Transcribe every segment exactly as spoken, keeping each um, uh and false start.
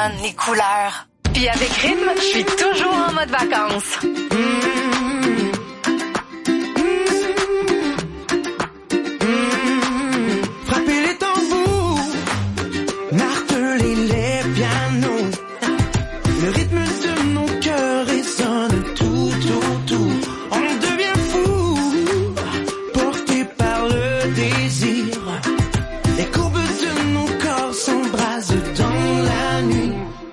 l'automne, les couleurs. Puis avec Rythme, je suis toujours en mode vacances. Frappez les tambours, martelez les pianos. Le rythme de nos cœurs résonne tout autour. On devient fou, porté par le désir. Les courbes de nos corps s'embrasent dans la nuit.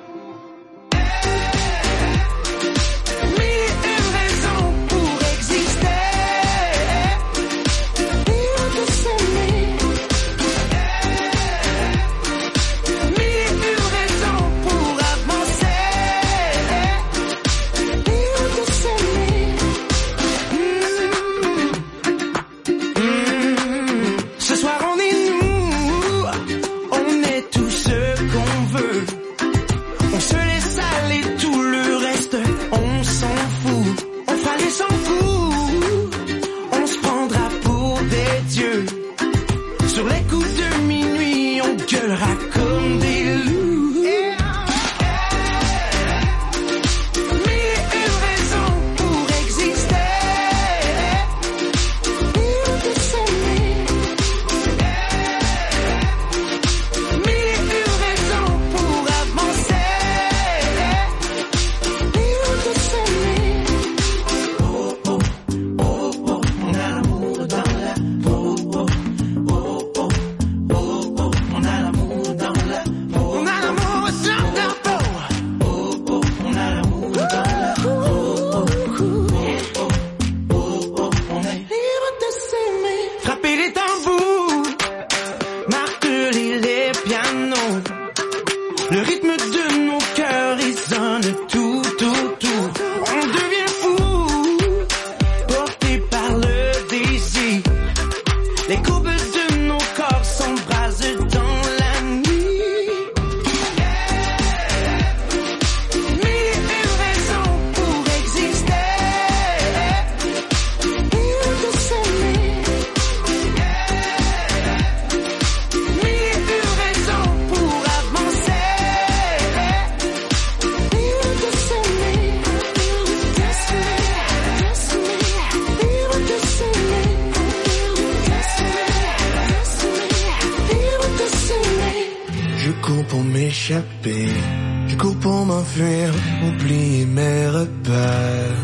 Je cours pour m'enfuir, oublier mes repères.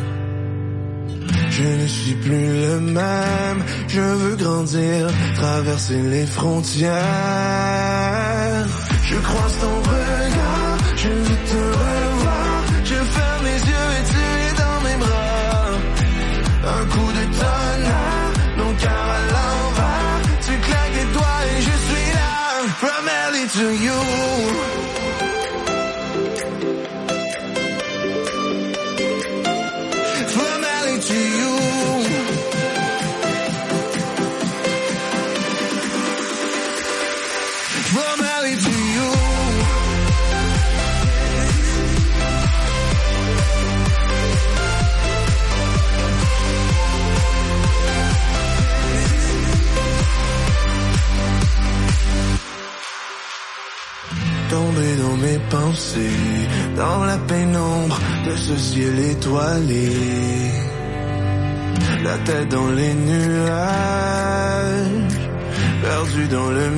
Je ne suis plus le même, je veux grandir, traverser les frontières. Je croise ton regard, je veux te revoir. Je ferme les yeux et tu es dans mes bras. Un coup de tonnerre, mon cœur à l'envers. Tu claques les doigts et je suis là. From L A to you. To you. From L A to you. Tomber dans mes pensées, dans la pénombre de ce ciel étoilé. La tête dans les nuages, perdu dans le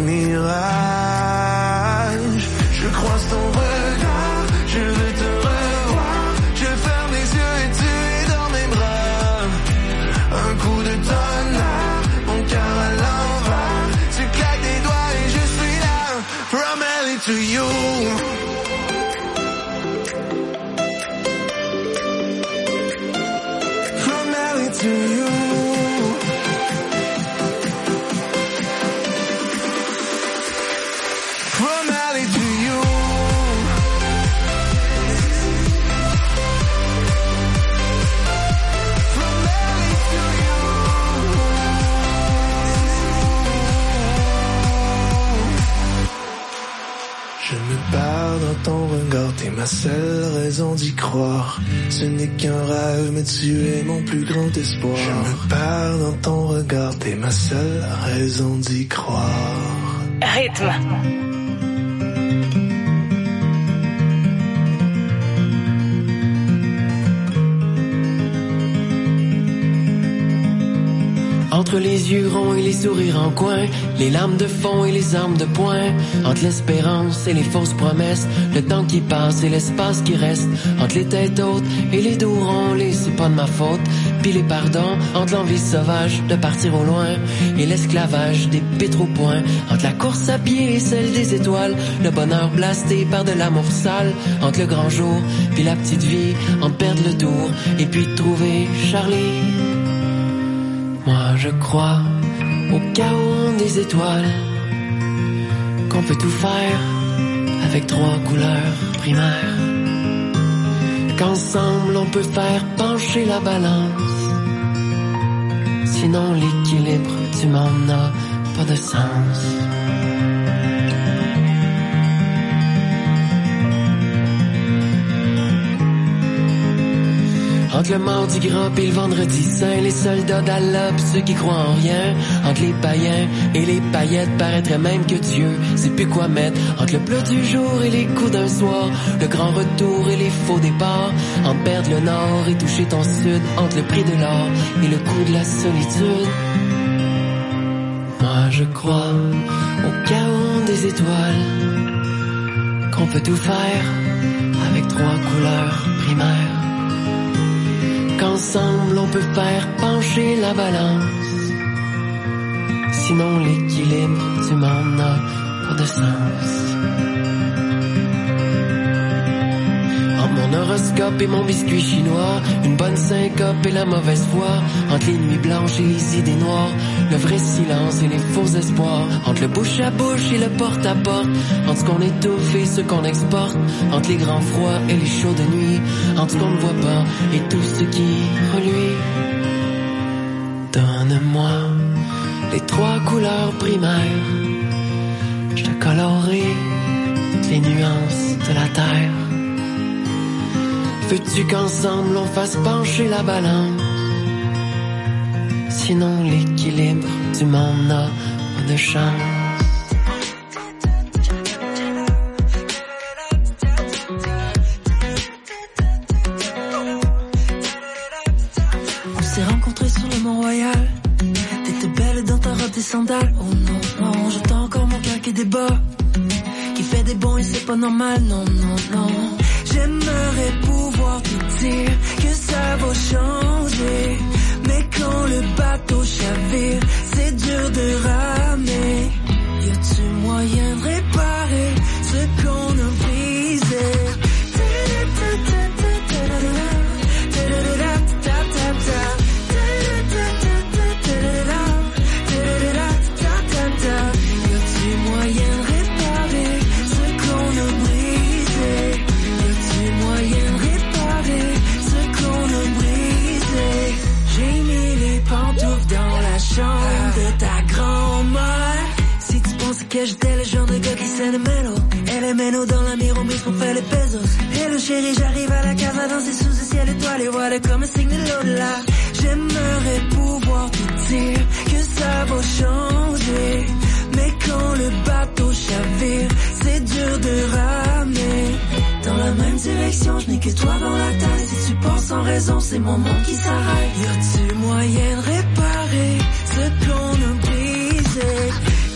mirage. Je croise ton regard, je veux te revoir. Je ferme les yeux et tu es dans mes bras. Un coup de tonnerre, mon cœur à l'envers. Tu claques des doigts et je suis là. From L A to you. To you. From L A to you. From L A to you. Je me perds dans ton regard, t'es ma seule raison d'y croire. Ce n'est qu'un rêve, mais tu es mon plus grand espoir. Je me perds dans ton regard, t'es ma seule raison d'y croire. Rythme. Entre les yeux ronds et les sourires en coin, les larmes de fond et les armes de poing, entre l'espérance et les fausses promesses, le temps qui passe et l'espace qui reste, entre les têtes hautes et les dos ronds, les c'est pas de ma faute, puis les pardons, entre l'envie sauvage de partir au loin et l'esclavage des pitres au point, entre la course à pied et celle des étoiles, le bonheur blasté par de l'amour sale, entre le grand jour puis la petite vie, entre perdre le tour et puis trouver Charlie. Moi je crois au chaos des étoiles, qu'on peut tout faire avec trois couleurs primaires, qu'ensemble on peut faire pencher la balance, sinon l'équilibre du monde n'a pas de sens. Entre le mardi gras et le vendredi saint, les soldats d'Allah pis ceux qui croient en rien, entre les païens et les paillettes, paraîtrait même que Dieu sait plus quoi mettre, entre le plat du jour et les coups d'un soir, le grand retour et les faux départs, entre perdre le nord et toucher ton sud, entre le prix de l'or et le coût de la solitude. Moi je crois au chaos des étoiles, qu'on peut tout faire avec trois couleurs primaires, qu'ensemble on peut faire pencher la balance, sinon l'équilibre du monde n'a pas de sens. Entre mon horoscope et mon biscuit chinois, une bonne syncope et la mauvaise foi, entre les nuits blanches et les idées noires, le vrai silence et les faux espoirs, entre le bouche à bouche et le porte à porte, entre ce qu'on étouffe et ce qu'on exporte, entre les grands froids et les chauds de nuit, entre ce qu'on ne voit pas et tout ce qui reluit. Donne-moi les trois couleurs primaires, je te colorerai toutes les nuances de la terre. Veux-tu qu'ensemble on fasse pencher la balance, sinon l'équilibre du monde n'a pas de chance. On s'est rencontrés sur le Mont-Royal, t'étais belle dans ta robe, tes sandales. Oh non, non, j'entends encore mon cœur qui débat, qui fait des bons et c'est pas normal. Non, non, non, j'aimerais pouvoir te dire que ça va changer, mais quand le bateau chavire, c'est dur de ramer. Y a-tu moyen de réparer ce qu'on a brisé? Y a-tu moyen de réparer ce qu'on a brisé? Y a-tu moyen de réparer ce qu'on a brisé? J'ai mis les pantoufles dans la chambre de ta grand-mère. Si tu penses que j'étais le genre de gars qui sait le mélo, elle est mélo dans la miromise pour faire les pesos. Hello chérie, j'arrive à la casa danser sous le ciel étoilé, voilà comme un signe de l'au-delà. J'aimerais pouvoir te dire que ça va changer, mais quand le bateau chavire, c'est dur de ramer. Dans la même direction, je n'ai que toi dans la taille. Si tu penses sans raison, c'est mon monde qui s'arrête. Y a-tu moyen de réparer ce qu'on a brisé?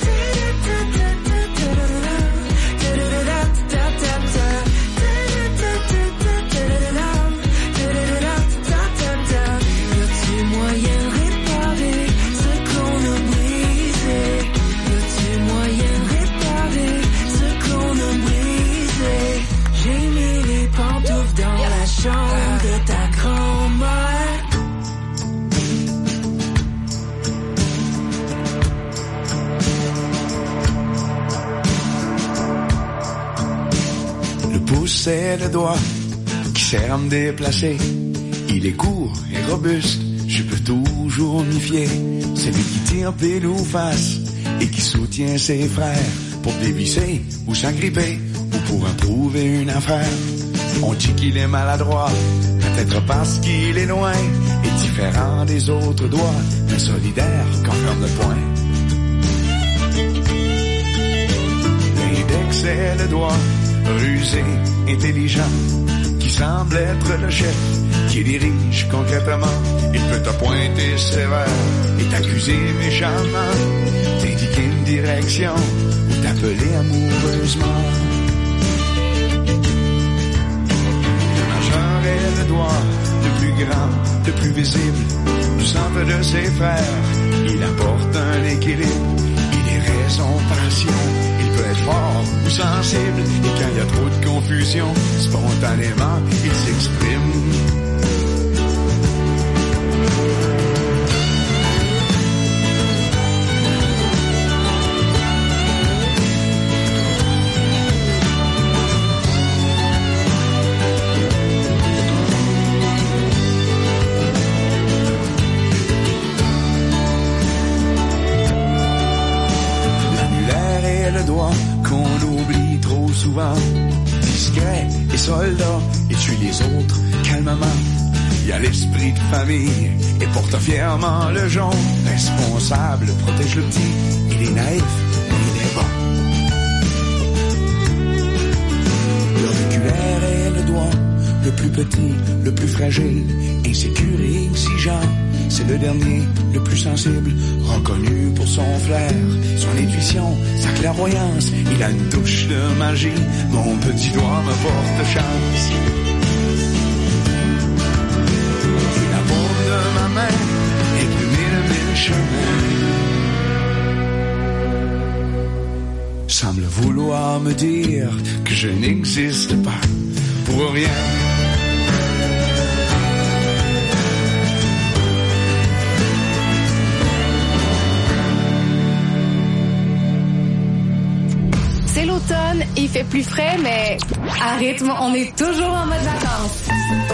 De ta grand-mère. Le pouce c'est le doigt qui sert à me déplacer. Il est court et robuste, je peux toujours m'y fier. C'est lui qui tire pile ou face et qui soutient ses frères pour dévisser ou s'agripper ou pour approuver une affaire. On dit qu'il est maladroit, peut-être parce qu'il est loin, et différent des autres doigts, mais solidaire quand ferme le poing. L'index c'est le doigt, rusé, intelligent, qui semble être le chef, qui dirige concrètement. Il peut te pointer sévère et t'accuser méchamment, t'indiquer une direction ou t'appeler amoureusement. Le majeur est le doigt le plus grand, le plus visible du centre de ses frères. Il apporte un équilibre, il est raison, passion. Il peut être fort ou sensible, et quand il y a trop de confusion, spontanément, il s'exprime. Discret et soldat, et tue les autres calmement. Il y a l'esprit de famille et porte fièrement le jaune. Responsable, protège le petit, il est naïf, mais il est bon. L'auriculaire est le doigt, le plus petit, le plus fragile, insécure et exigeant. C'est le dernier, le plus sensible, reconnu pour son flair, son intuition, sa clairvoyance. Il a une touche de magie, mon petit doigt me porte chance. Et la paume de ma main est plumée de mille chemins. Semble vouloir me dire que je n'existe pas pour rien. C'est l'automne, il fait plus frais, mais à rythme, on est toujours en mode vacances.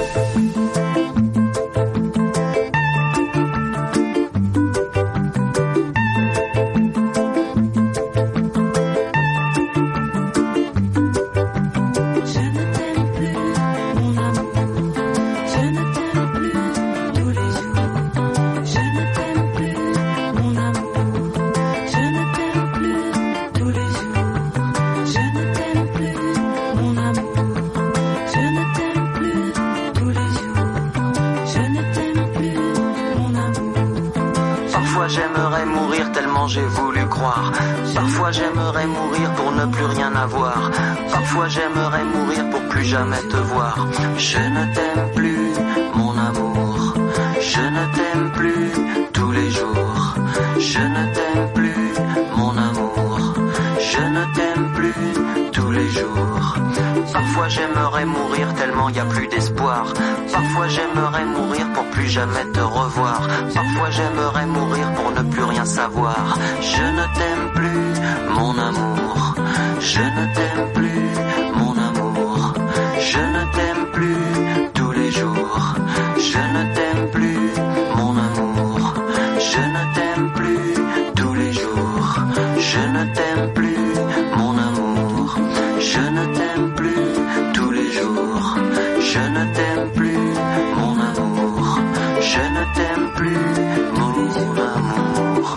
J'ai voulu croire. Parfois j'aimerais mourir pour ne plus rien avoir. Parfois j'aimerais mourir pour plus jamais te voir. Je ne t'aime plus, mon amour. Je ne t'aime plus tous les jours. Je ne t'aime plus, mon amour. Je ne t'aime plus tous les jours. Parfois j'aimerais mourir tellement y a plus d'espoir. Parfois j'aimerais mourir pour plus jamais te revoir. Parfois j'aimerais mourir pour ne plus rien savoir. Je ne t'aime plus, mon amour. Je ne t'aime plus, mon amour. Je ne t'aime plus tous les jours. Je ne t'aime plus, mon amour. Je ne t'aime plus tous les jours. Je ne t'aime plus, mon amour. Je ne t'aime plus tous les jours. Je ne t'aime plus, mon amour. Je ne t'aime plus, mon amour.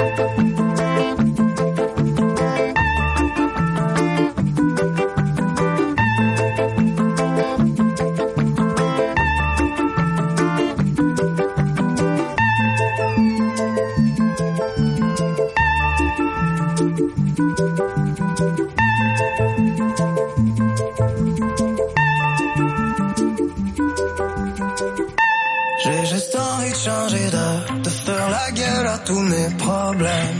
J'ai juste envie de changer d'air, de faire la gueule à tous mes problèmes.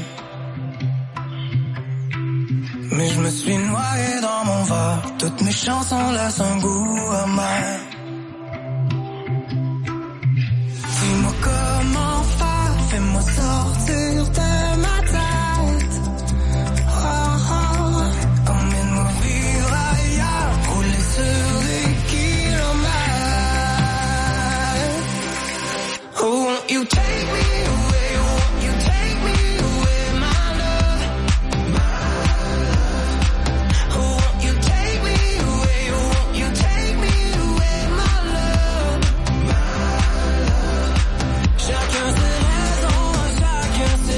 Mais je me suis noyé dans mon verre, toutes mes chansons laissent un goût amer. Dis-moi comment faire, fais-moi sortir de ma tête. Oh, oh, emmène-moi vivre ailleurs, rouler sur des kilomètres. Oh, won't you take me away, won't you take me away, my love, my love. Oh, won't you take me away, won't you take me away, my love, my love. Chacun ses raisons, chacun ses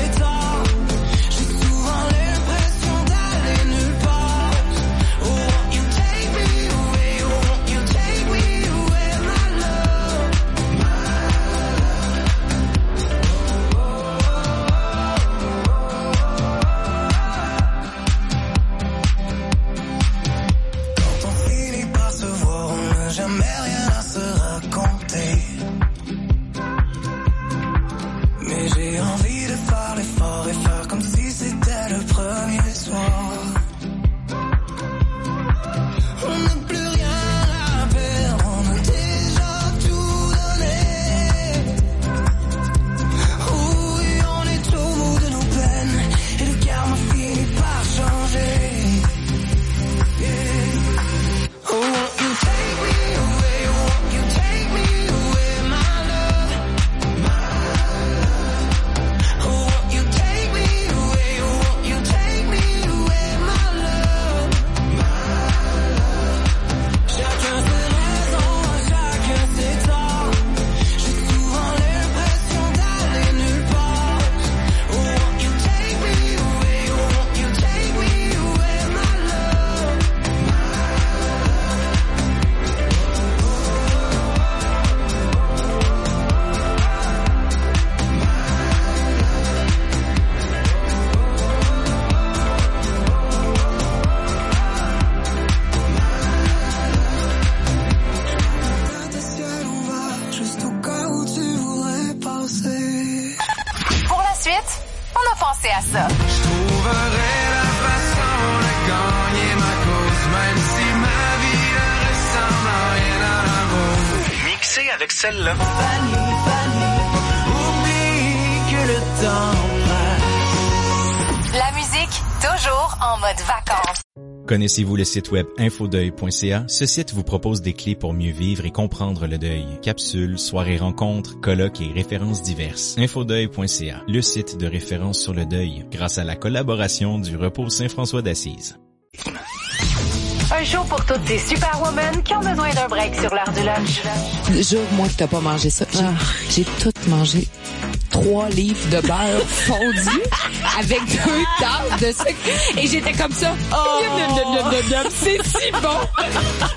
vite? On a pensé à ça. Je trouverai la façon de gagner ma cause, même si ma vie ne ressemble à rien à la vôtre. Mixé avec celle-là. Fanny, Fanny, oublie que le temps passe. La musique, toujours en mode vacances. Connaissez-vous le site web infodeuil point c a? Ce site vous propose des clés pour mieux vivre et comprendre le deuil. Capsules, soirées rencontres, colloques et références diverses. infodeuil point c a, le site de référence sur le deuil, grâce à la collaboration du Repos Saint-François d'Assise. Un show pour toutes ces superwomen qui ont besoin d'un break sur l'heure du lunch. Jure-moi que t'as pas mangé ça. J'ai, j'ai tout mangé. Trois livres de beurre fondu avec deux tasses de sucre. Et j'étais comme ça. Oh, c'est si bon.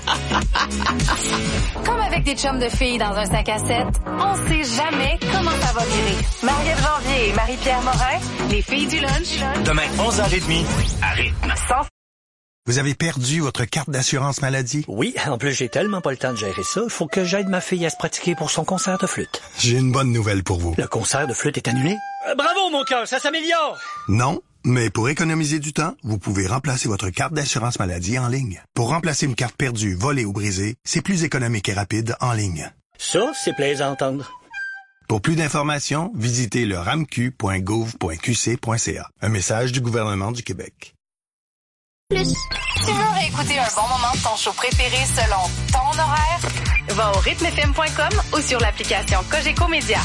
Comme avec des chums de filles dans un cinq à sept, on sait jamais comment ça va virer. Mariette Janvier et Marie-Pierre Morin, les filles du lunch. Demain, onze heures trente, à rythme. Sans... Vous avez perdu votre carte d'assurance maladie? Oui, en plus j'ai tellement pas le temps de gérer ça, il faut que j'aide ma fille à se pratiquer pour son concert de flûte. J'ai une bonne nouvelle pour vous. Le concert de flûte est annulé? Euh, bravo mon cœur, ça s'améliore! Non, mais pour économiser du temps, vous pouvez remplacer votre carte d'assurance maladie en ligne. Pour remplacer une carte perdue, volée ou brisée, c'est plus économique et rapide en ligne. Ça, c'est plaisant à entendre. Pour plus d'informations, visitez le ramq point gouv point q c point c a. Un message du gouvernement du Québec. Plus. Tu veux réécouter un bon moment de ton show préféré selon ton horaire? Va au rythme f m point com ou sur l'application Cogeco Média.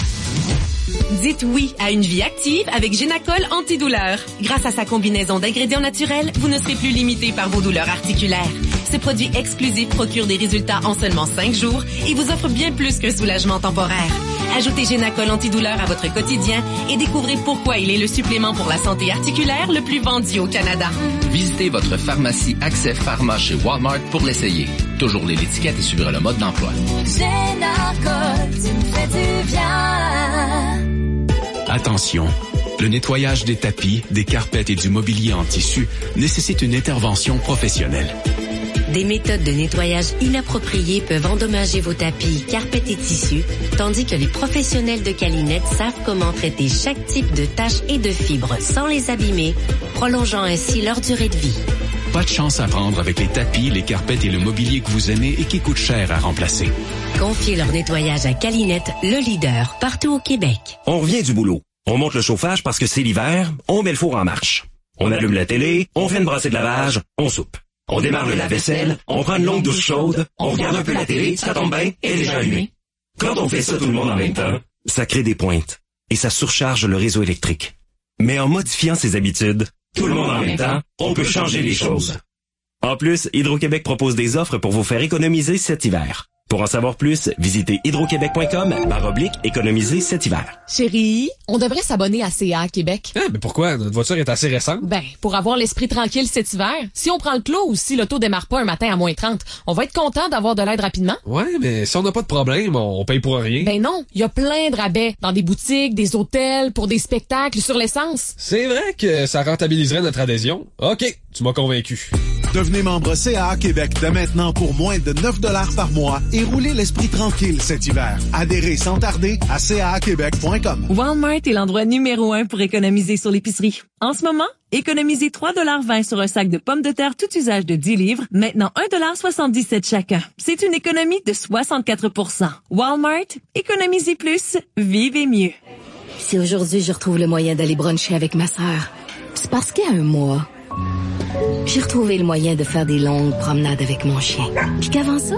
Dites oui à une vie active avec Génacol antidouleur. Grâce à sa combinaison d'ingrédients naturels, vous ne serez plus limité par vos douleurs articulaires. Ce produit exclusif procure des résultats en seulement cinq jours et vous offre bien plus qu'un soulagement temporaire. Ajoutez Génacol antidouleur à votre quotidien et découvrez pourquoi il est le supplément pour la santé articulaire le plus vendu au Canada. Visitez votre pharmacie Accès Pharma chez Walmart pour l'essayer. Toujours lire l'étiquette et suivre le mode d'emploi. Génacol, tu me fais du bien. Attention, le nettoyage des tapis, des carpettes et du mobilier en tissu nécessite une intervention professionnelle. Des méthodes de nettoyage inappropriées peuvent endommager vos tapis, carpettes et tissus, tandis que les professionnels de Calinette savent comment traiter chaque type de taches et de fibres sans les abîmer, prolongeant ainsi leur durée de vie. Pas de chance à prendre avec les tapis, les carpettes et le mobilier que vous aimez et qui coûtent cher à remplacer. Confiez leur nettoyage à Calinette, le leader, partout au Québec. On revient du boulot. On monte le chauffage parce que c'est l'hiver, on met le four en marche. On allume la télé, on fait une brassée de lavage, on soupe. On démarre le lave-vaisselle, on prend une longue douche chaude, on regarde un peu la télé, ça tombe bien, elle est déjà allumée. Quand on fait ça tout le monde en même temps, ça crée des pointes et ça surcharge le réseau électrique. Mais en modifiant ses habitudes, tout le monde en même temps, on peut changer les choses. En plus, Hydro-Québec propose des offres pour vous faire économiser cet hiver. Pour en savoir plus, visitez hydroquebec point com barre oblique économiser cet hiver. Chérie, on devrait s'abonner à C A Québec. Ah, mais pourquoi? Notre voiture est assez récente. Ben, pour avoir l'esprit tranquille cet hiver. Si on prend le clos ou si l'auto démarre pas un matin à moins trente, on va être content d'avoir de l'aide rapidement. Ouais, mais si on n'a pas de problème, on paye pour rien. Ben non, il y a plein de rabais dans des boutiques, des hôtels, pour des spectacles, sur l'essence. C'est vrai que ça rentabiliserait notre adhésion. OK, tu m'as convaincu. Devenez membre C A A Québec dès maintenant pour moins de neuf dollars par mois et roulez l'esprit tranquille cet hiver. Adhérez sans tarder à c a a québec point com. Walmart est l'endroit numéro un pour économiser sur l'épicerie. En ce moment, économisez trois dollars vingt sur un sac de pommes de terre tout usage de dix livres, maintenant un dollar soixante-dix-sept chacun. C'est une économie de soixante-quatre pour cent. Walmart, économisez plus, vivez mieux. Si aujourd'hui je retrouve le moyen d'aller bruncher avec ma sœur, c'est parce qu'il y a un mois, j'ai retrouvé le moyen de faire des longues promenades avec mon chien. Puis qu'avant ça,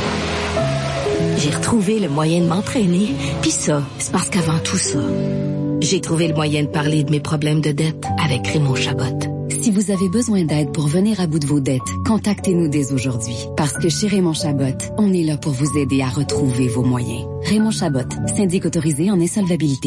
j'ai retrouvé le moyen de m'entraîner. Puis ça, c'est parce qu'avant tout ça, j'ai trouvé le moyen de parler de mes problèmes de dette avec Raymond Chabot. Si vous avez besoin d'aide pour venir à bout de vos dettes, contactez-nous dès aujourd'hui. Parce que chez Raymond Chabot, on est là pour vous aider à retrouver vos moyens. Raymond Chabot, syndic autorisé en insolvabilité.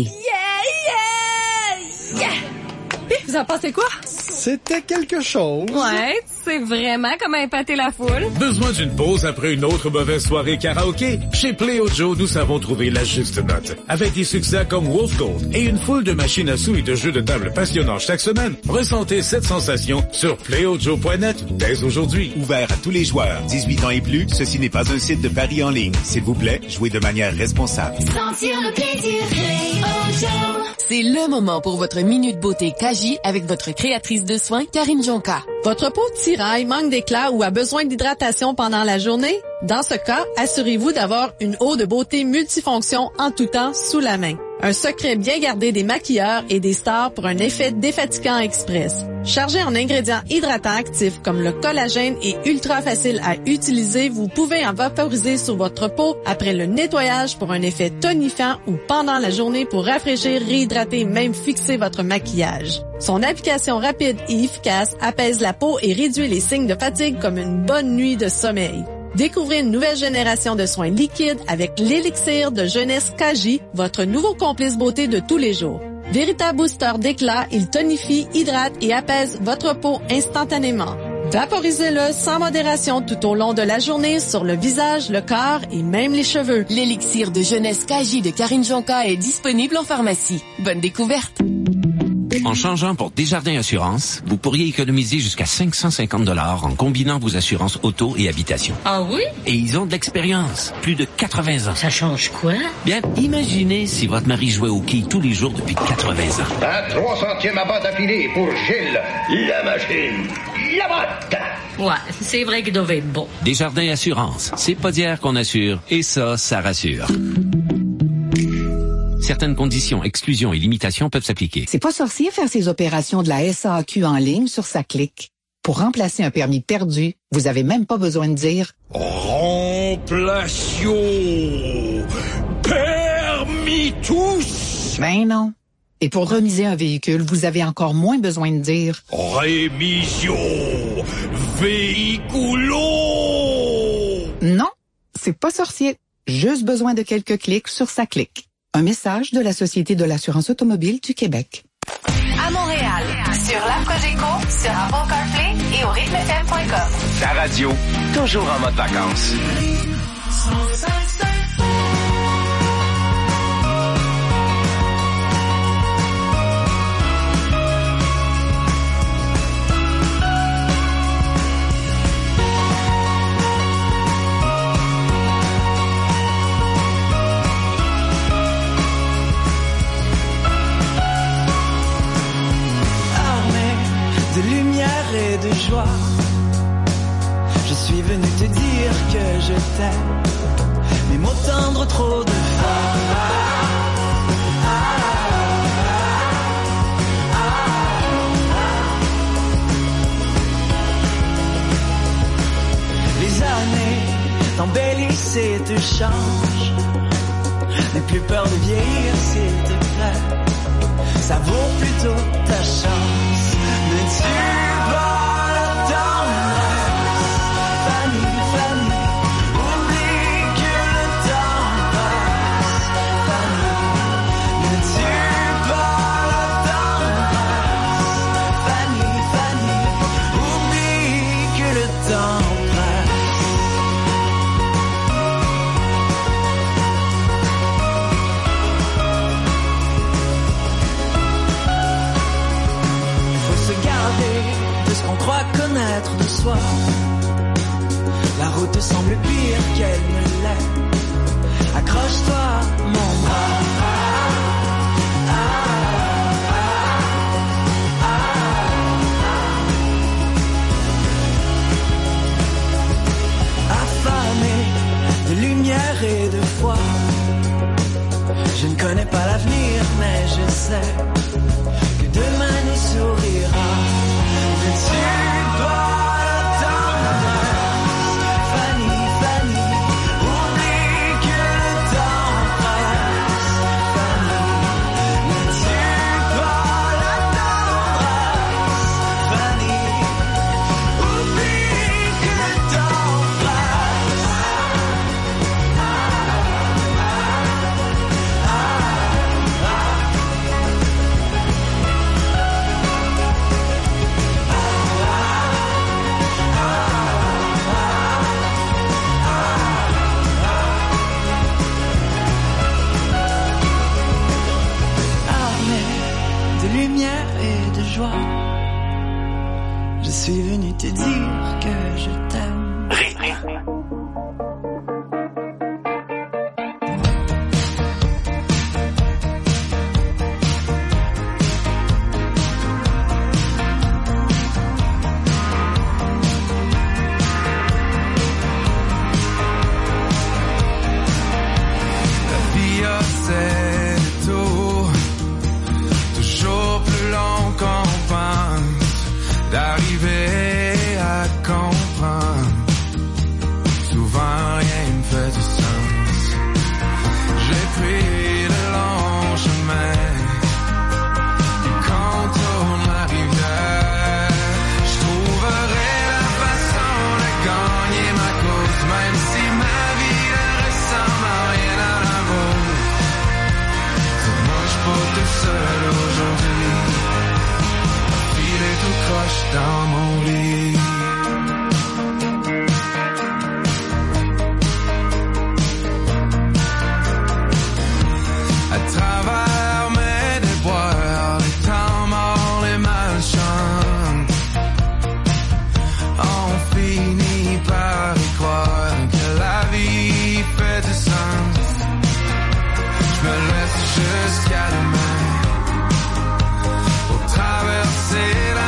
Yeah, yeah, yeah! Vous en pensez quoi? C'était quelque chose. Ouais, sait vraiment comment épater la foule. Besoin d'une pause après une autre mauvaise soirée karaoké? Chez Play Ojo, nous savons trouver la juste note. Avec des succès comme Wolf Gold et une foule de machines à sous et de jeux de table passionnants chaque semaine, ressentez cette sensation sur play ojo point net dès aujourd'hui. Ouvert à tous les joueurs, dix-huit ans et plus, ceci n'est pas un site de paris en ligne. S'il vous plaît, jouez de manière responsable. Sentir le plaisir, Play Ojo. C'est le moment pour votre minute beauté Kaji avec votre créatrice de soins, Karine Jonka. Votre peau tiraille, manque d'éclat ou a besoin d'hydratation pendant la journée? Dans ce cas, assurez-vous d'avoir une eau de beauté multifonction en tout temps sous la main. Un secret bien gardé des maquilleurs et des stars pour un effet défatigant express. Chargé en ingrédients hydratants actifs comme le collagène et ultra facile à utiliser, vous pouvez en vaporiser sur votre peau après le nettoyage pour un effet tonifiant ou pendant la journée pour rafraîchir, réhydrater et même fixer votre maquillage. Son application rapide et efficace apaise la peau et réduit les signes de fatigue comme une bonne nuit de sommeil. Découvrez une nouvelle génération de soins liquides avec l'élixir de jeunesse Kaji, votre nouveau complice beauté de tous les jours. Véritable booster d'éclat, il tonifie, hydrate et apaise votre peau instantanément. Vaporisez-le sans modération tout au long de la journée sur le visage, le corps et même les cheveux. L'élixir de jeunesse Kaji de Karine Jonka est disponible en pharmacie. Bonne découverte! En changeant pour Desjardins Assurance, vous pourriez économiser jusqu'à cinq cent cinquante dollars en combinant vos assurances auto et habitation. Ah oui? Et ils ont de l'expérience, plus de quatre-vingts ans. Ça change quoi? Bien, imaginez si votre mari jouait au quilles tous les jours depuis quatre-vingts ans. Un trois centièmes à batte affilée pour Gilles, la machine, la batte. Ouais, c'est vrai qu'il devait être bon. Desjardins Assurance, c'est pas d'hier qu'on assure, et ça, ça rassure. Certaines conditions, exclusions et limitations peuvent s'appliquer. C'est pas sorcier faire ses opérations de la S A Q en ligne sur sa clique. Pour remplacer un permis perdu, vous avez même pas besoin de dire « Remplation permis tous ». Ben non. Et pour remiser un véhicule, vous avez encore moins besoin de dire « Rémission véhiculo ». Non, c'est pas sorcier. Juste besoin de quelques clics sur sa clique. Un message de la Société de l'assurance automobile du Québec. À Montréal, sur l'app Cogeco, sur Apple CarPlay et au rythme f m point com. Ta radio, toujours en mode vacances. De lumière et de joie, je suis venu te dire que je t'aime, mes mots tendres trop de fois. Les années t'embellissent et te changent, n'aie plus peur de vieillir s'il te plaît, ça vaut plutôt ta chance. Ne tue pas la tendresse, Fanny, Fanny, oublie que le temps passe, Fanny. Ne tue pas la tendresse, Fanny, Fanny, oublie que le temps passe. De ce qu'on croit connaître de soi, la route semble pire qu'elle ne l'est. Accroche-toi, mon bras. Affamé de lumière et de foi, je ne connais pas l'avenir, mais je sais que demain nous sourira. Ne tue pas la tendresse, Fanny, Fanny, oublie que le temps passe, lumière et de joie. Je suis venu te dire que je t'aime. Rythme. D'arriver à comprendre, souvent rien ne fait de sens. J'ai pris le long chemin qui contourne la rivière. Je trouverai la façon de gagner ma cause, même si ma vie ne ressemble à rien à la vôtre. Moi je suis pas tout seul aujourd'hui, tout croche dans mon lit. À travers mes déboires, les temps morts, les malchances, on finit par y croire que la vie fait du sens. Je me laisse jusqu'à demain pour traverser la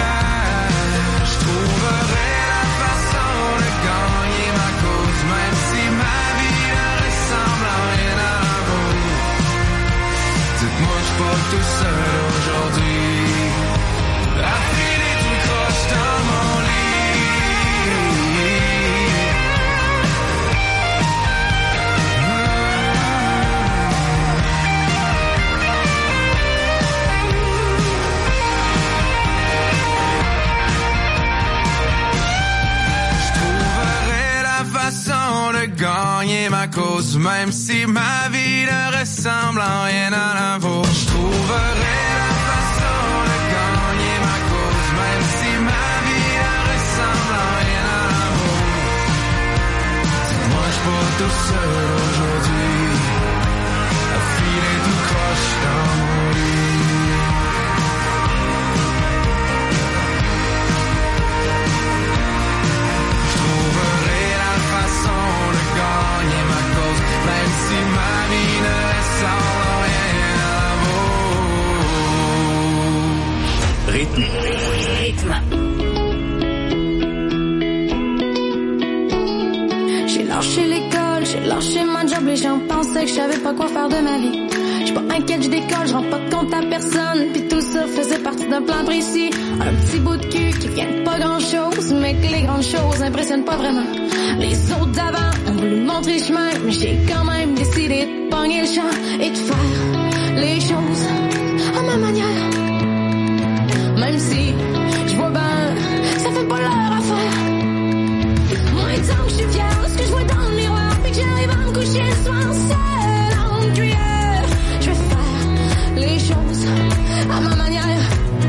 tout seul aujourd'hui, à filer tout croche dans mon lit. Je trouverai la façon de gagner ma cause, même si ma vie ne ressemble à rien à la vôtre. Je trouverai la façon de gagner ma cause, même si ma vie ne ressemble à rien à la vôtre. Moi je suis pas tout seul aujourd'hui, à filer tout croche dans mon lit. Je trouverai la façon de gagner ma cause, même si ma vie ne ressemble à rien à la vôtre. Rythme. Rythme. J'ai lâché l'école, j'ai lâché ma job, les gens pensaient que je savais pas quoi faire de ma vie. J'suis pas inquiète, je décolle, je rends pas compte à personne. Pis tout ça faisait partie d'un plan précis. Un petit bout de cul qui vient de pas grand chose, mais que les grandes choses impressionnent pas vraiment. Les autres d'avant ont voulu montrer chemin, mais j'ai quand même décidé de pogner le champ et de faire les choses à ma manière. Même si je vois ben, ça fait pas leur affaire. Moi, tant que je suis fière de ce que je vois dans le miroir, puis que j'arrive à me coucher le soir seule en cuillère, je vais faire les choses à ma manière.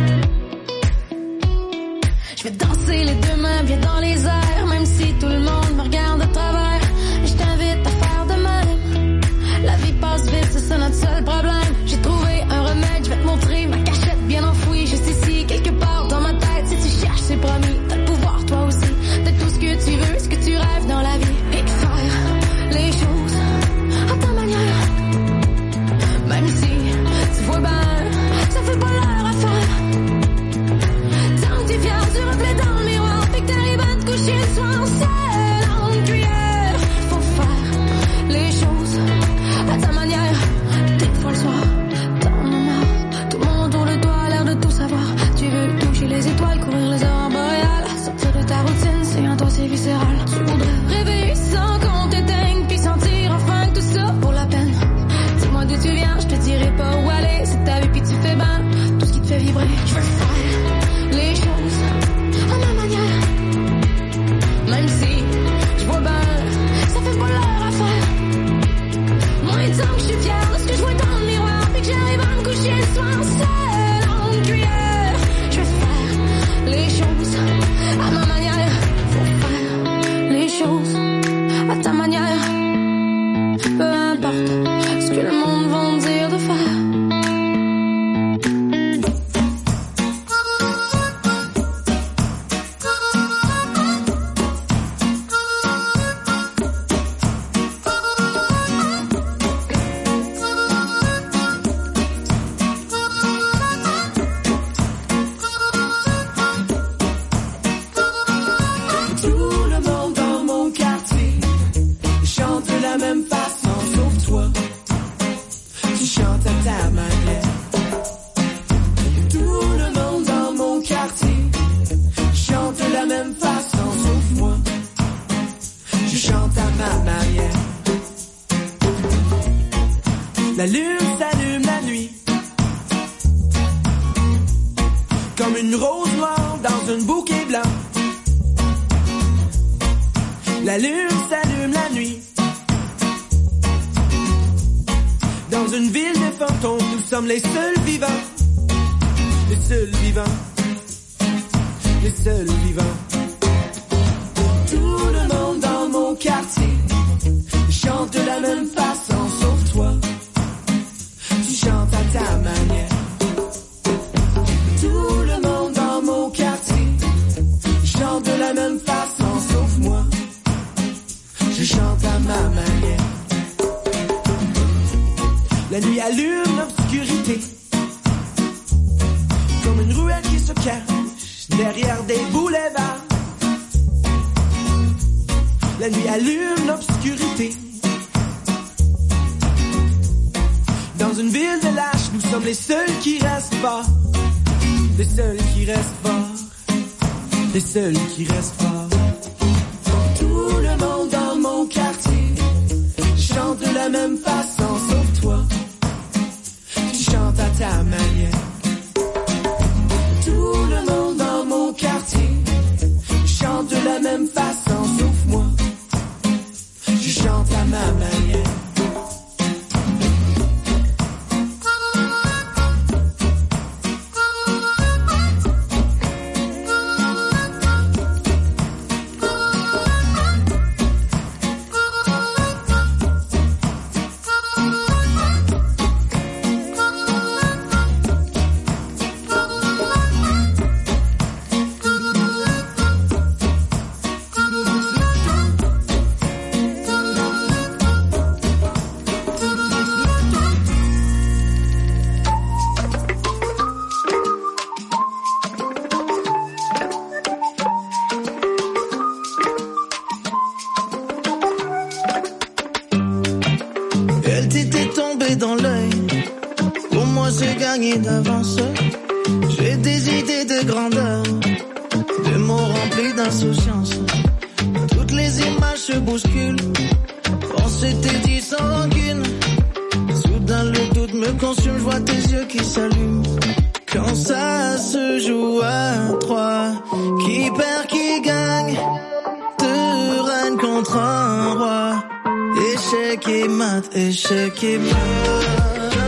Je vais danser les deux mains bien dans les airs, même si tout le monde me regarde de travers. Je t'invite à faire de même. La vie passe vite, c'est ça notre seul problème. J'ai trouvé un remède, je vais te montrer ma cachette bien enfouie, juste ici, quelque part dans ma tête. Si tu cherches, c'est promis, t'as le pouvoir toi aussi. T'as tout ce que tu veux, ce que tu rêves dans la vie, et de faire les choses à ta manière. Même si tu vois ben, ça fait pas leur affaire. Tant que t'es fier du reflet dans le miroir, puis que t'arrives à te coucher le soir seul en cuillère, faut faire les choses à ta manière. Des fois le soir, t'en as marre, tout le monde autour de toi a l'air de tout savoir. Tu veux toucher les étoiles, courir les aurores boréales, sortir de ta routine, c'est en toi c'est viscéral. Tu voudrais rêver sans qu'on t'éteigne, puis sentir enfin que tout ça vaut la peine. Dis-moi d'où tu viens, je te dirai pas où aller. C'est ta vie puis tu fais ben tout ce qui te fait vibrer. Je veux faire les choses à ma manière. Même si je vois ben, ça fait pas leur affaire. Moi tant que je suis fière de ce que je vois dans le miroir, puis que j'arrive à me coucher le soir seule en cuillère, je vais faire les choses à ma manière. Faut faire les choses à ta manière. Peu importe ce que le monde va me dire de faire. comme une rose noire dans un bouquet blanc. La lune s'allume la nuit. Dans une ville de fantômes, nous sommes les seuls vivants. Les seuls vivants. Les seuls vivants. Tout le monde dans mon quartier chante de la même façon, sauf toi. Tu chantes à ta manière. Tout le monde dans mon quartier chante de la même façon, sauf moi. Je chante à ma manière. La nuit allume l'obscurité, comme une ruelle qui se cache derrière des boulevards. La nuit allume l'obscurité. Dans une ville de lâches, nous sommes les seuls qui restent forts. Les seuls qui restent forts. Les seuls qui restent forts. Tout le monde dans mon quartier chante de la même façon, sauf toi. Tu chantes à ta manière. Tout le monde dans mon quartier chante de la même façon, sauf moi. Je chante à ma manière. D'avance, j'ai des idées de grandeur, des mots remplis d'insouciance. Toutes les images se bousculent, on s'était dit sans rancune. Soudain le doute me consume, je vois tes yeux qui s'allument. Quand ça se joue à trois, qui perd, qui gagne, deux reines contre un roi. Échec et mat, échec et mat.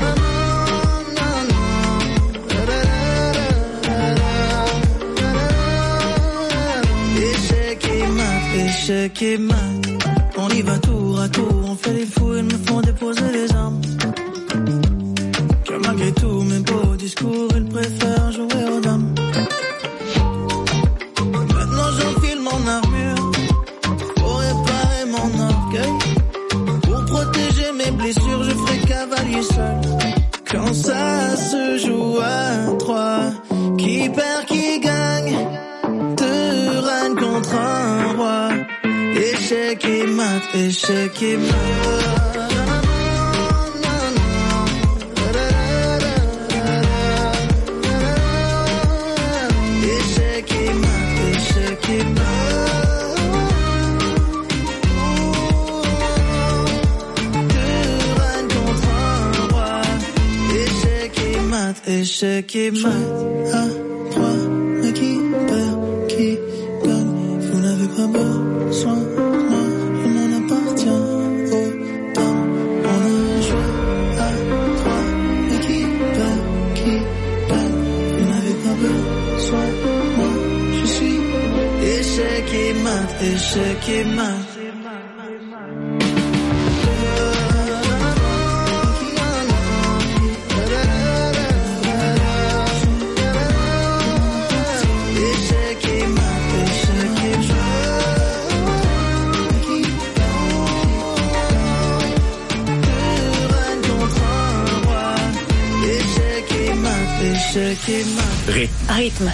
Échec et mat, on y va tour à tour, on fait les fous, ils me font déposer les armes. Que malgré tout mes beaux discours, ils préfèrent jouer aux dames. Maintenant j'enfile mon armure, pour réparer mon orgueil. Pour protéger mes blessures, je ferai cavalier seul. Quand ça se joue à trois, qui perd, qui gagne, deux reines contre un roi. Échec et mat, échec et mat. Échec et mat, échec et mat. Deux reines contre un roi. Échec et mat, échec et mat. À trois, mais qui perd, qui gagne, vous n'avez pas besoin. Échec et mat. Échec et mat, échec et mat. Deux reines contre un roi. Échec et mat, échec et mat. Rythme. Rythme.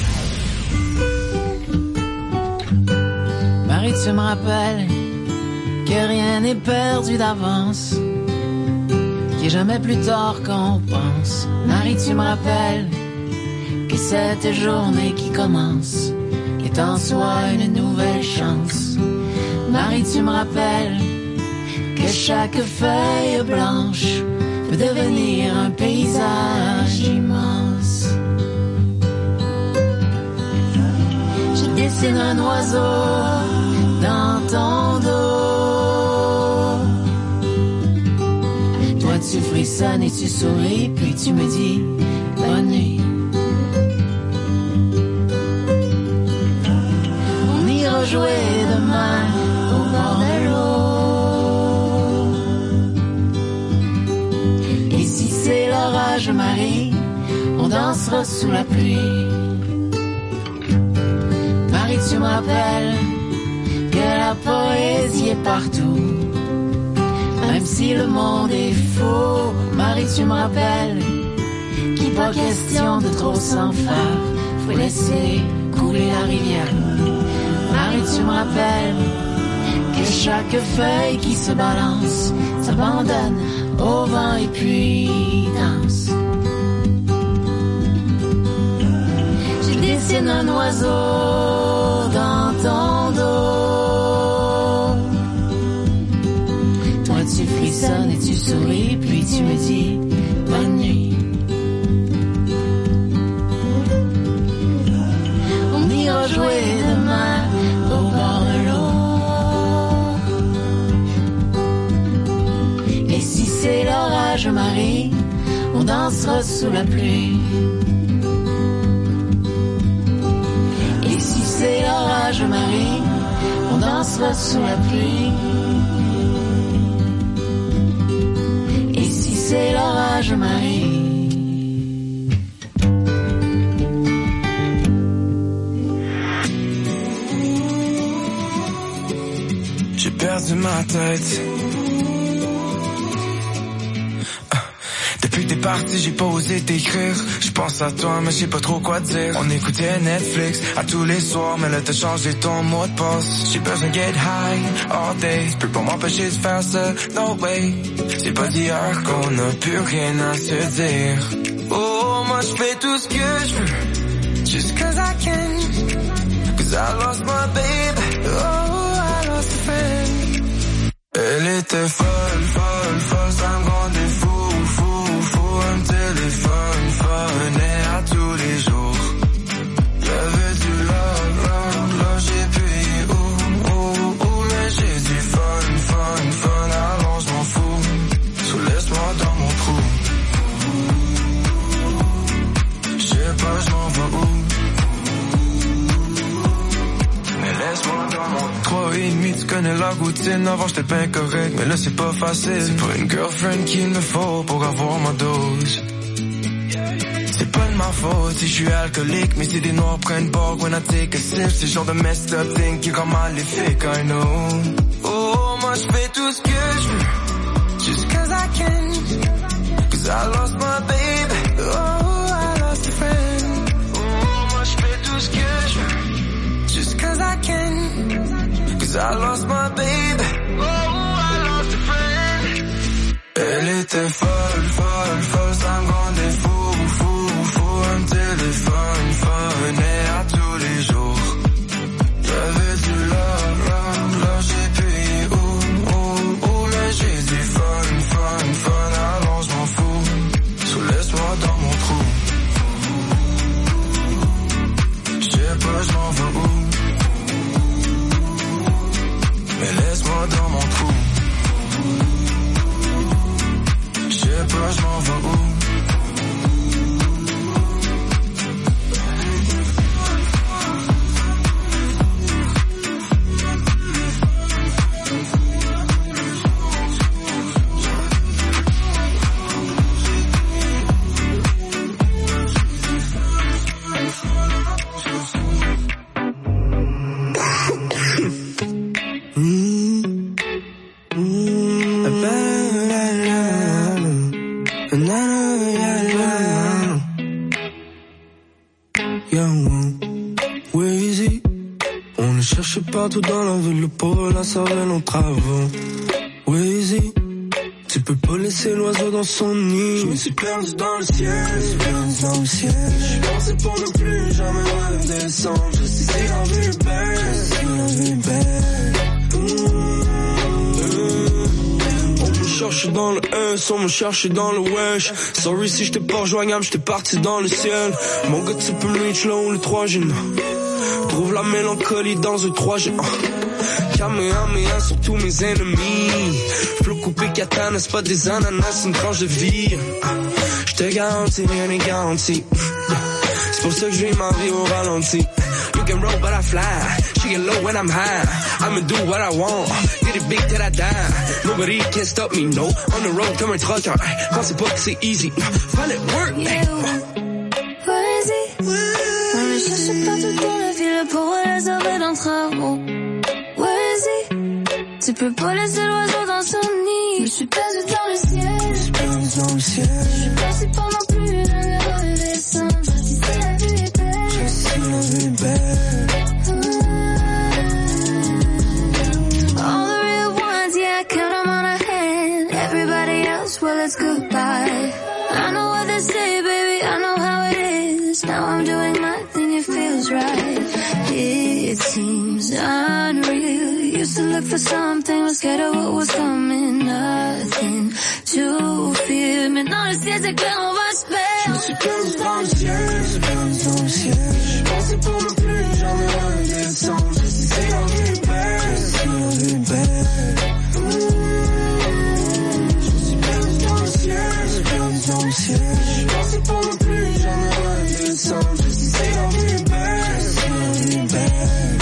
Marie, tu me rappelles que rien n'est perdu d'avance, qu'il n'est jamais plus tard qu'on pense. Marie, tu me rappelles que cette journée qui commence est en soi une nouvelle chance. Marie, tu me rappelles que chaque feuille blanche peut devenir un paysage immense. dessine un oiseau dans ton dos. Toi tu frissonnes et tu souris, puis tu me dis bonne nuit. On ira jouer demain au bord de l'eau. Et si c'est l'orage, Marie, on dansera sous la pluie. Marie, tu me rappelles que la poésie est partout. Même si le monde est faux, Marie, tu me rappelles qu'il n'est pas question de trop s'en faire. Faut laisser couler la rivière. Marie, tu me rappelles que chaque feuille qui se balance s'abandonne au vent et puis danse. Je dessine un oiseau dans ton dos. Toi tu frissonnes et tu souris, puis tu me dis bonne nuit. On ira jouer demain au bord de l'eau. Et si c'est l'orage, Marie, on dansera sous la pluie. Et si c'est l'orage, Marie, on dansera sous la pluie. Et si c'est l'orage, Marie. J'ai perdu ma tête. Depuis que t'es parti, j'ai pas osé t'écrire. Je pense à toi, mais je sais pas trop quoi dire. On écoutait Netflix à tous les soirs, mais là t'as changé ton mot de passe. J'ai besoin de get high all day. Je peux pas m'empêcher de faire ça, no way. C'est pas d'hier qu'on a plus rien à se dire. Oh, moi je fais tout ce que je veux, just cause I can. Cause I lost my baby, oh I lost a friend. Elle était folle, folle, folle, ça me rendait fou. Un téléphone, phone, et à tous les jours. Y'avait du love, love, love, j'ai payé oh, oh, oh, mais j'ai du fun, fun, fun, alors je m'en fous. So laisse-moi dans mon trou. J'sais pas, j'm'en vais où. Mais laisse-moi dans mon trou. Trois et demi, tu connais la routine. Avant j'étais bien correct, mais là c'est pas facile. C'est pas une girlfriend qu'il me faut pour avoir ma dose. C'est pas de ma faute si je suis alcoolique, mais si des noirs prennent bord when I take a sip, c'est le genre de messed up thing qui rend maléfique, I know. Oh, moi je fais tout ce que je veux, just cause I can. Cause I lost my baby, oh I lost a friend. Oh, moi je fais tout ce que je veux, just cause I can. Cause I lost my baby, oh I lost a friend. Elle était folle, folle, folle, ça me rendait fou. Un téléphone, phone, et à tous les jours. Y'avait du love, love, love, j'ai payé oh, oh, oh, mais j'ai du fun, fun, fun, alors je m'en fous. So laisse-moi dans mon trou. J'sais pas, j'm'en vais où. Mais laisse-moi dans mon trou. J'sais pas, j'm'en vais où. Partout dans la ville, le pauvre, la cervelle en travaux. Weezy, tu peux pas laisser l'oiseau dans son nid. Je me suis perdu dans le ciel, je suis perdu dans le ciel. Je pensais pour ne plus jamais redescendre. Je sais que la vie est belle, je sais que la vie est belle. Mmh. On me cherche dans le S, on me cherche dans le wesh. Sorry si j'étais pas rejoignable, j'étais parti dans le ciel. Mon gars, tu peux me reach là où les trois jeunes. retrouve la mélancolie dans un trois G. Kamehameha sur tous mes ennemis. Flou coupé katana, c'est pas des ananas, c'est une tranche de vie. Je te garantis, rien n'est garanti. C'est pour ça que je vis ma vie au ralenti. You can roll but I fly. She get low when I'm high. I'ma do what I want. Get it big till I die. Nobody can stop me, no. On the road comme un trucker. Pensez pas que c'est easy. Fallait work. Yeah. Poésie. On le cherche partout dans la ville pour réserver dans travaux. Poésie. Tu peux pas laisser l'oiseau dans son nid. Je suis perdu dans le ciel. Je suis perdu dans le ciel. Je suis perdu pendant plus d'une heure de descendre. Je sais si la vie est belle. Je sais si la vie est belle. All the real ones, yeah, I count them on a hand. Everybody else, well, it's goodbye. I know what they say, baby, I know how it is. Now I'm doing my thing, it feels right. It seems unreal. Used to look for something, was scared of what was coming. Nothing to fear. Maintenant le ciel c'est clair, on va se perdre. Je me suis perdu dans le ciel, je suis perdu dans le ciel. Je pensais pour ne plus jamais redescendre. Je sais si la vie est belle, je sais si la vie est belle. Je me suis perdu dans le ciel, je suis perdu dans le ciel. Je pensais pour ne plus jamais redescendre. Je sais si la vie est belle, je sais si la vie est belle.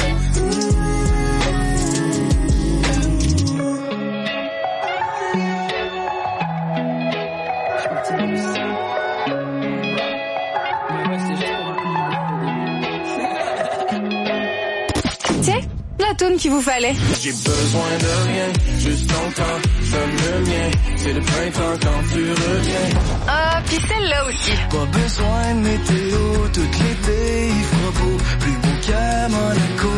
Tiens, la toune qu'il vous fallait. J'ai besoin de rien, juste ton temps, donne le mien. C'est le printemps quand tu reviens. Ah, pis celle-là aussi. Pas besoin de météo, tout l'été il fera beau, plus beau qu'à Monaco.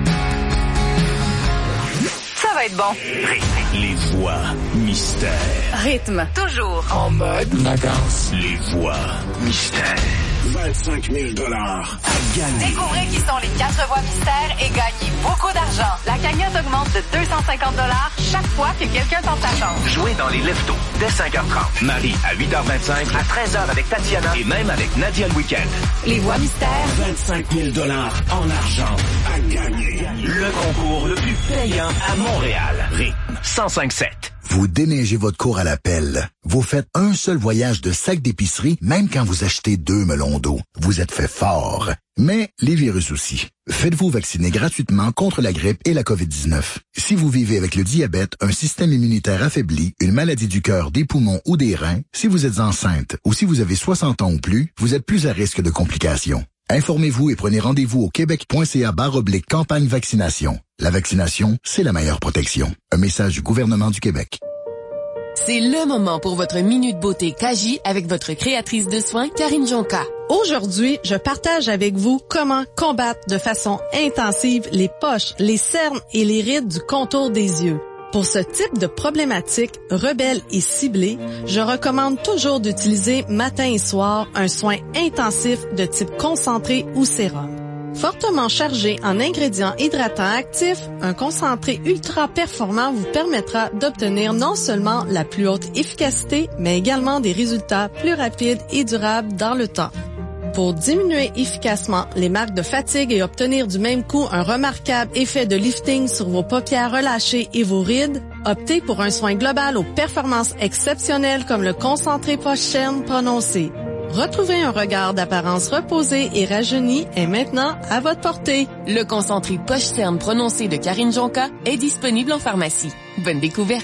Ça va être bon. Les voix mystères. Rythme. Toujours. En mode vacances. Les voix mystères. vingt-cinq mille dollars à gagner. Découvrez qui sont les quatre voix mystères et gagnez beaucoup d'argent. La cagnotte augmente de deux cent cinquante dollars chaque fois que quelqu'un tente sa chance. Jouez dans les leftos dès cinq heures trente. Marie à huit heures vingt-cinq, à treize heures avec Tatiana et même avec Nadia le week-end. Les voix mystères. vingt-cinq mille dollars en argent à gagner. Le concours le plus payant à Montréal. Rythme cent cinq sept. Vous déneigez votre cour à la pelle. Vous faites un seul voyage de sac d'épicerie, même quand vous achetez deux melons d'eau. Vous êtes fait fort. Mais les virus aussi. Faites-vous vacciner gratuitement contre la grippe et la covid dix-neuf. Si vous vivez avec le diabète, un système immunitaire affaibli, une maladie du cœur, des poumons ou des reins, si vous êtes enceinte ou si vous avez soixante ans ou plus, vous êtes plus à risque de complications. Informez-vous et prenez rendez-vous au québec.ca barre oblique campagne vaccination. La vaccination, c'est la meilleure protection. Un message du gouvernement du Québec. C'est le moment pour votre minute beauté K J avec votre créatrice de soins, Karine Jonca. Aujourd'hui, je partage avec vous comment combattre de façon intensive les poches, les cernes et les rides du contour des yeux. Pour ce type de problématique rebelle et ciblée, je recommande toujours d'utiliser matin et soir un soin intensif de type concentré ou sérum. Fortement chargé en ingrédients hydratants actifs, un concentré ultra performant vous permettra d'obtenir non seulement la plus haute efficacité, mais également des résultats plus rapides et durables dans le temps. Pour diminuer efficacement les marques de fatigue et obtenir du même coup un remarquable effet de lifting sur vos paupières relâchées et vos rides, optez pour un soin global aux performances exceptionnelles comme le concentré poche-cerne prononcé. Retrouvez un regard d'apparence reposée et rajeuni est maintenant à votre portée. Le concentré poche-cerne prononcé de Karine Jonca est disponible en pharmacie. Bonne découverte!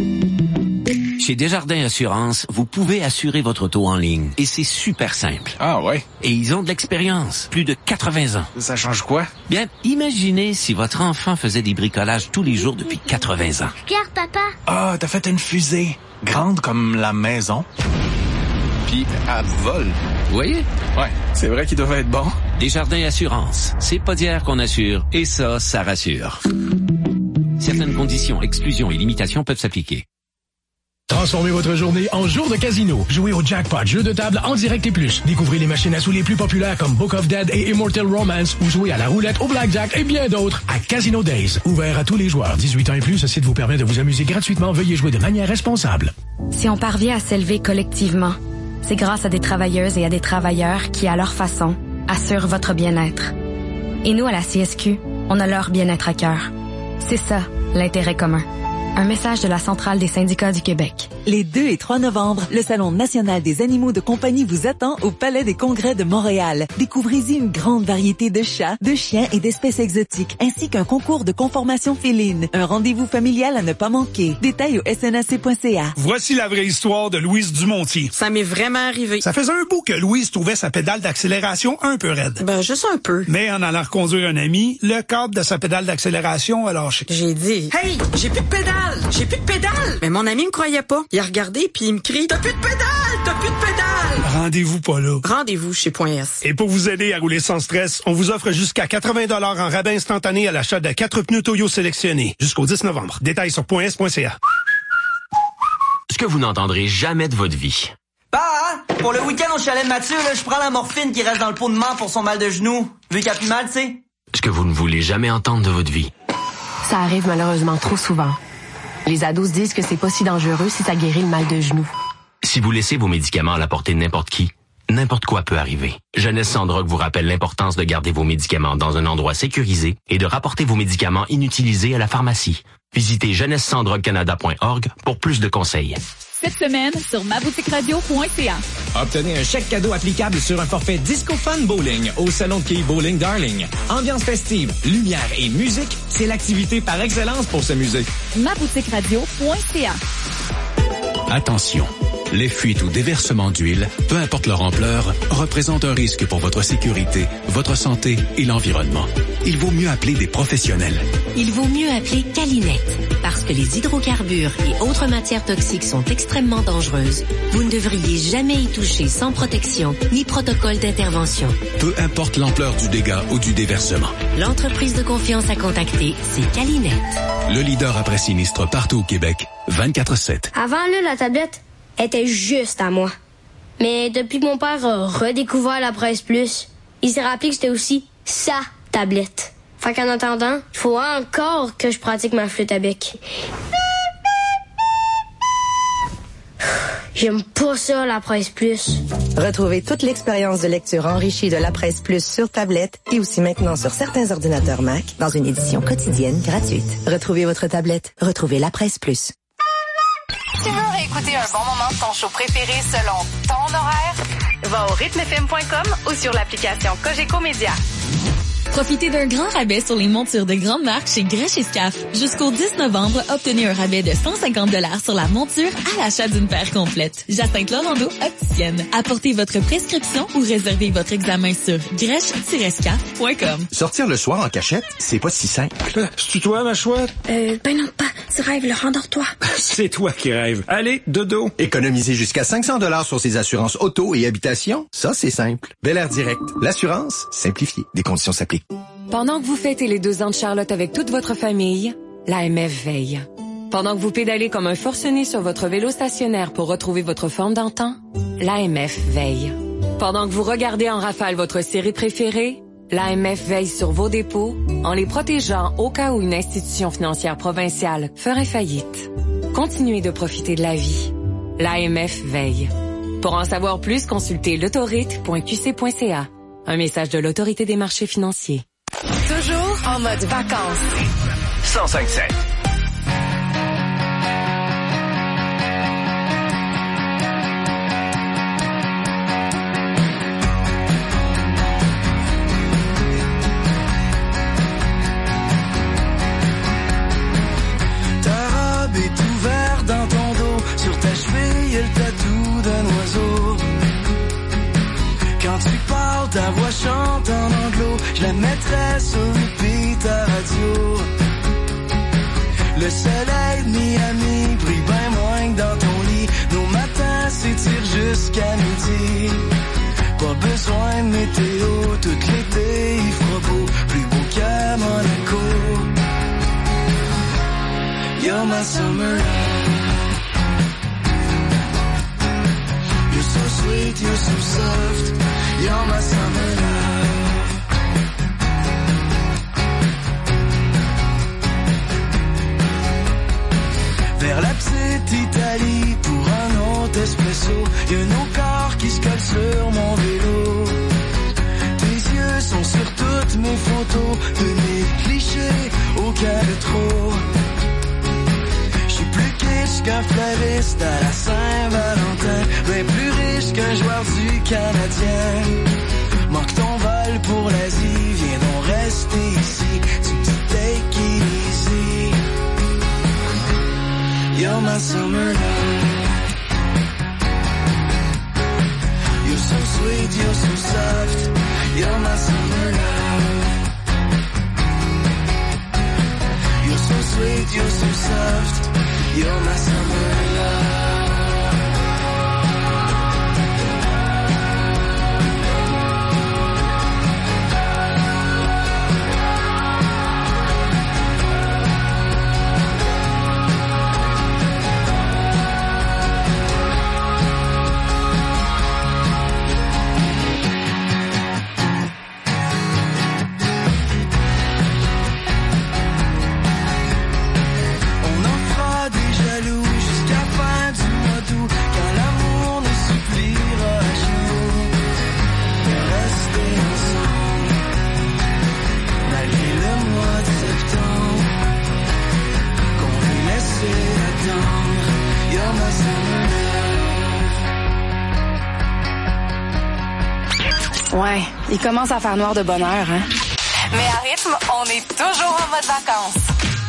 Chez Desjardins Assurance, vous pouvez assurer votre auto en ligne. Et c'est super simple. Ah ouais? Et ils ont de l'expérience. Plus de quatre-vingts ans. Ça change quoi? Bien, imaginez si votre enfant faisait des bricolages tous les jours depuis quatre-vingts ans. Regarde, papa. Ah, t'as fait une fusée. Grande comme la maison. Puis, elle vole. Vous voyez? Ouais, c'est vrai qu'il devait être bon. Desjardins Assurance. C'est pas d'hier qu'on assure. Et ça, ça rassure. Certaines conditions, exclusions et limitations peuvent s'appliquer. Transformez votre journée en jour de casino. Jouez au jackpot, jeux de table en direct et plus. Découvrez les machines à sous les plus populaires comme Book of Dead et Immortal Romance ou jouez à la roulette, au blackjack et bien d'autres à Casino Days. Ouvert à tous les joueurs. dix-huit ans et plus, ce site vous permet de vous amuser gratuitement. Veuillez jouer de manière responsable. Si on parvient à s'élever collectivement, c'est grâce à des travailleuses et à des travailleurs qui, à leur façon, assurent votre bien-être. Et nous, à la C S Q, on a leur bien-être à cœur. C'est ça, l'intérêt commun. Un message de la Centrale des syndicats du Québec. Les deux et trois novembre, le Salon national des animaux de compagnie vous attend au Palais des Congrès de Montréal. Découvrez-y une grande variété de chats, de chiens et d'espèces exotiques, ainsi qu'un concours de conformation féline. Un rendez-vous familial à ne pas manquer. Détails au S N A C point C A. Voici la vraie histoire de Louise Dumontier. Ça m'est vraiment arrivé. Ça faisait un bout que Louise trouvait sa pédale d'accélération un peu raide. Ben, juste un peu. Mais en allant reconduire un ami, le câble de sa pédale d'accélération a lâché. J'ai dit, hey, j'ai plus de pédale! J'ai plus de pédale! Mais mon ami me croyait pas. Il a regardé puis il me crie, t'as plus de pédale! T'as plus de pédale! Rendez-vous pas là. Rendez-vous chez Point S. Et pour vous aider à rouler sans stress, on vous offre jusqu'à quatre-vingts dollars en rabais instantané à l'achat de quatre pneus Toyo sélectionnés. Jusqu'au dix novembre. Détails sur point s point c a. Ce que vous n'entendrez jamais de votre vie. Bah, hein? Pour le week-end au chalet de Mathieu, là, je prends la morphine qui reste dans le pot de menthe pour son mal de genou. Vu qu'il a plus mal, tu sais. Ce que vous ne voulez jamais entendre de votre vie. Ça arrive malheureusement trop souvent. Les ados disent que c'est pas si dangereux si ça guérit le mal de genou. Si vous laissez vos médicaments à la portée de n'importe qui, n'importe quoi peut arriver. Jeunesse sans drogue vous rappelle l'importance de garder vos médicaments dans un endroit sécurisé et de rapporter vos médicaments inutilisés à la pharmacie. Visitez jeunesse sans drogue canada point org pour plus de conseils. Cette semaine sur ma boutique radio point c a. Obtenez un chèque cadeau applicable sur un forfait Disco Fun Bowling au Salon de quilles Bowling Darling. Ambiance festive, lumière et musique, c'est l'activité par excellence pour s'amuser. ma boutique radio point c a. Attention, les fuites ou déversements d'huile, peu importe leur ampleur, représentent un risque pour votre sécurité, votre santé et l'environnement. Il vaut mieux appeler des professionnels. Il vaut mieux appeler Calinette, parce que les hydrocarbures et autres matières toxiques sont extrêmement dangereuses. Vous ne devriez jamais y toucher sans protection ni protocole d'intervention. Peu importe l'ampleur du dégât ou du déversement. L'entreprise de confiance à contacter, c'est Calinette. Le leader après sinistre partout au Québec, vingt-quatre sept. Avant, là, la tablette était juste à moi. Mais depuis que mon père a redécouvert la Presse Plus, il s'est rappelé que c'était aussi sa tablette. Fait qu'en attendant, il faut encore que je pratique ma flûte à bec. J'aime pas ça, la Presse Plus. Retrouvez toute l'expérience de lecture enrichie de la Presse Plus sur tablette et aussi maintenant sur certains ordinateurs Mac dans une édition quotidienne gratuite. Retrouvez votre tablette. Retrouvez la Presse Plus. Tu veux réécouter un bon moment de ton show préféré selon ton horaire? Va au rythme f m point com ou sur l'application Cogeco Média. Profitez d'un grand rabais sur les montures de grande marque chez Grèche et Scaf. Jusqu'au dix novembre, obtenez un rabais de cent cinquante dollars sur la monture à l'achat d'une paire complète. Jacinthe Lorando, opticienne. Apportez votre prescription ou réservez votre examen sur grèche tiret scaf point com. Sortir le soir en cachette, c'est pas si simple. C'est toi, ma chouette? Euh, ben non, pas. Tu rêves, le rendors-toi. C'est toi qui rêves. Allez, dodo. Économiser jusqu'à cinq cents dollars sur ses assurances auto et habitation, ça, c'est simple. Bel Air Direct. L'assurance, simplifiée. Des conditions s'appliquent. Pendant que vous fêtez les deux ans de Charlotte avec toute votre famille, l'A M F veille. Pendant que vous pédalez comme un forcené sur votre vélo stationnaire pour retrouver votre forme d'antan, l'A M F veille. Pendant que vous regardez en rafale votre série préférée, l'A M F veille sur vos dépôts en les protégeant au cas où une institution financière provinciale ferait faillite. Continuez de profiter de la vie. L'A M F veille. Pour en savoir plus, consultez l'autorite point q c point c a. Un message de l'Autorité des marchés financiers. Toujours en mode vacances. cent cinq sept. Ta robe est ouverte dans ton dos. Sur ta cheville, y'a le tatou d'un oiseau. Quand tu parles, ta voix chante en anglo. Je la mettrais sur repeat ta radio. Le soleil de Miami brille bien moins que dans ton lit. Nos matins s'étirent jusqu'à midi. Pas besoin de météo, tout l'été il fera beau. Plus beau qu'à Monaco. You're my summer love. You're so sweet, you're so soft. You're my summer love. Vers la petite Italie pour un autre espresso. Y'a nos corps qui se collent sur mon vélo. Tes yeux sont sur toutes mes photos, de mes clichés au cas de trop. J'suis plus riche qu'un fleuriste à la Saint-Valentin, mais plus riche qu'un joueur du Canadien. Manque ton vol pour l'Asie, viens donc rester ici, tu me dis take it easy. You're my summer love. You're so sweet, you're so soft. You're my summer love. You're so sweet, you're so soft. You're my summer love. Ouais, il commence à faire noir de bonne heure, hein? Mais à rythme, on est toujours en mode vacances.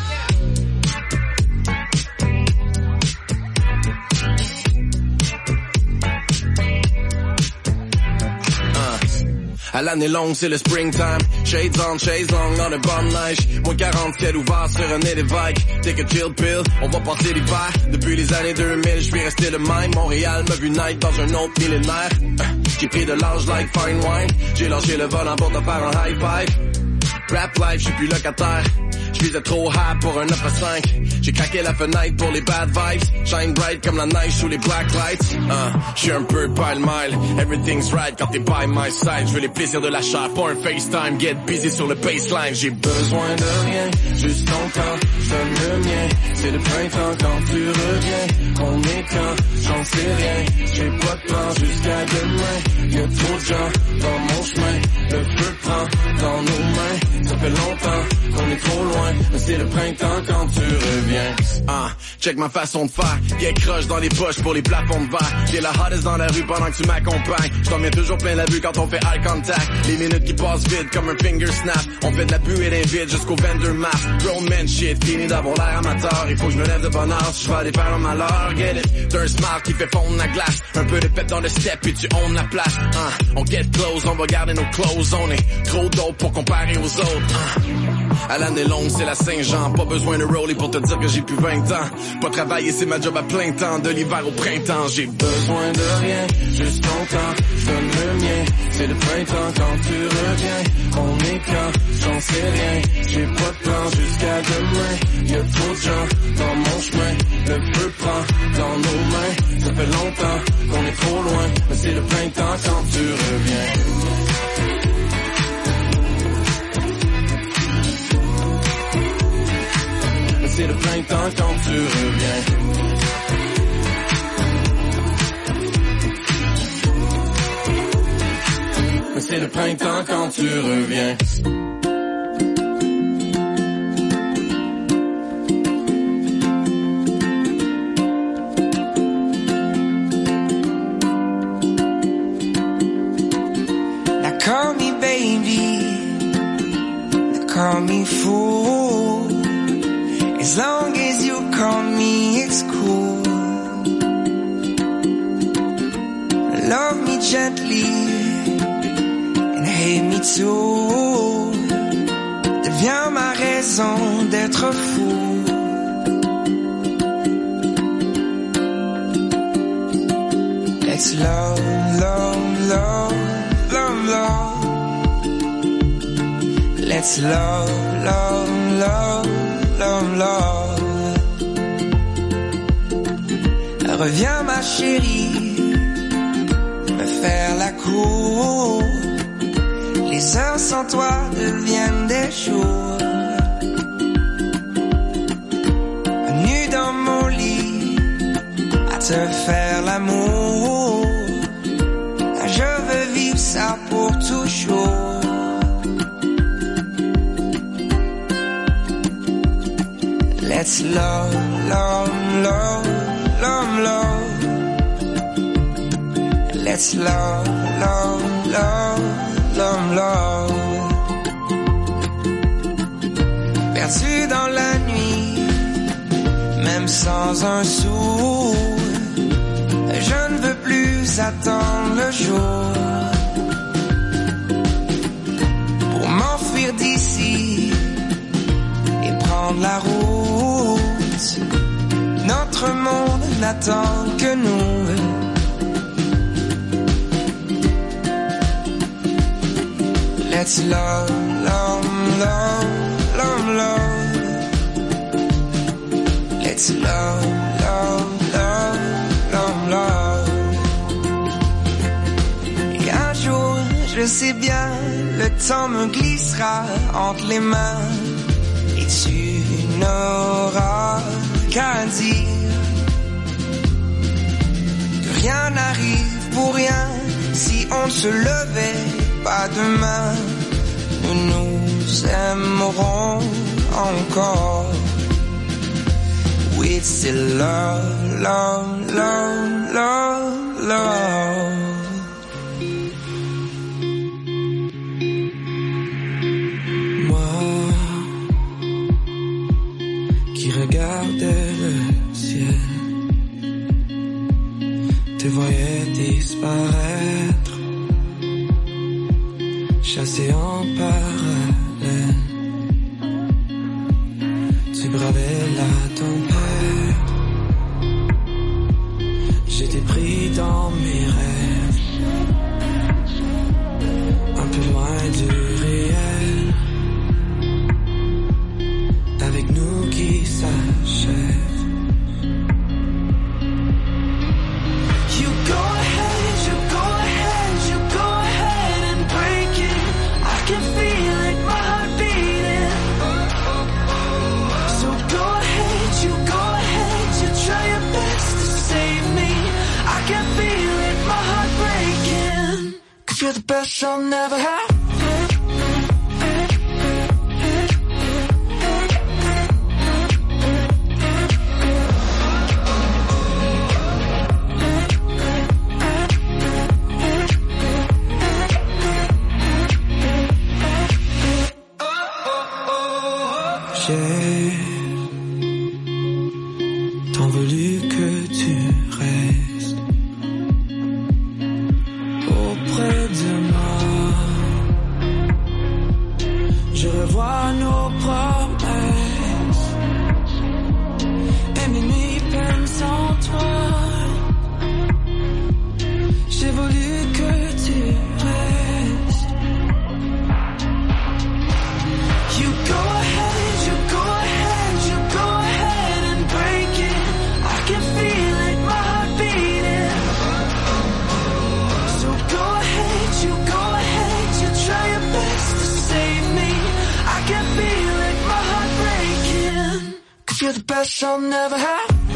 À l'année longue, c'est le springtime. Shades on, shades long, dans de bonne neige. Moins quarante, ciel ouvert sur un nez d'évêque. Take a chill pill, on va passer l'hiver. Depuis les années deux mille, je suis resté le même. Montréal m'a vu naître dans un autre millénaire. J'ai pris de l'âge like fine wine. J'ai lâché le volant pour te faire un high five. Rap life, j'suis plus locataire. J'visais trop high pour un neuf à cinq. J'ai craqué la fenêtre pour les bad vibes. Shine bright comme la neige sous les black lights. Uh, J'suis un peu pile-mile. Everything's right quand t'es by my side. J'veux les plaisirs de la chair, pas un FaceTime. Get busy sur le baseline. J'ai besoin de rien, juste ton temps. J'donne le mien. C'est le printemps quand tu reviens. On est quand, j'en sais rien. J'ai pas de plan jusqu'à demain. Y'a trop de gens dans mon chemin. Le feu prend dans nos mains. Ça fait longtemps qu'on est trop loin, mais c'est le printemps quand tu reviens. Ah, check ma façon de faire. Get croche dans les poches pour les plafonds de verre. J'ai la hottest dans la rue pendant que tu m'accompagnes. J't'en mets toujours plein la vue quand on fait eye contact. Les minutes qui passent vite comme un finger snap. On fait de la buée d'un vide jusqu'au vendor map. Grown man shit, fini d'avoir l'air amateur. Il faut que je me lève de bonne heure si je vais aller faire un malheur. Get it? T'as un smile qui fait fondre la glace. Un peu de pep dans le step puis tu own la place. Ah, on get close, on va garder nos clothes. On est trop dope pour comparer aux autres. Ah. À l'année longue, c'est la Saint-Jean. Pas besoin de rollie pour te dire que j'ai plus vingt ans. Pas travailler, c'est ma job à plein temps. De l'hiver au printemps, j'ai besoin de rien. Juste ton temps, j'donne le mien. C'est le printemps quand tu reviens. On est quand, j'en sais rien. J'ai pas de plan jusqu'à demain. Y'a trop de gens dans mon chemin. Le feu prend dans nos mains. Ça fait longtemps qu'on est trop loin. Mais c'est le printemps quand tu reviens. C'est le printemps quand tu reviens. C'est le printemps quand tu reviens. Now call me baby, now call me fool. As long as you call me, it's cool. Love me gently and hate me too. Deviens ma raison d'être fou. Let's love, love, love, love, love. Let's love, love, love. Love, love. Reviens ma chérie, me faire la cour. Les heures sans toi deviennent des jours. Nu dans mon lit, à te faire l'amour. Je veux vivre ça pour toujours. Let's love, love, love, love, love. Let's love, love, love, love, love. Perdu dans la nuit, même sans un sou, je ne veux plus attendre le jour pour m'enfuir d'ici et prendre la route. Notre monde n'attend que nous. Let's love, love, love, love, love. Let's love, love, love, love, love. Et un jour, je sais bien, le temps me glissera entre les mains et tu n'auras qu'à dire que rien n'arrive pour rien si on ne se levait pas demain. Nous nous aimerons encore. We'd still love, love, love, love, love. Moi qui regardais le ciel, te voyais disparaître, chassé en parallèle. Tu bravais la tempête, j'étais pris dans mes rêves, un peu loin du réel, avec nous qui s'achève. You go ahead, you go ahead, you go ahead and break it. I can feel it, my heart beating. So go ahead, you go ahead, you try your best to save me. I can feel it, my heart breaking. Cause you're the best I'll never have. J'ai tant voulu que tu restes auprès de moi. Je revois nos promesses et mes nuits pleines sans toi. J'ai voulu que tu restes. You go ahead. You're the best I'll never have.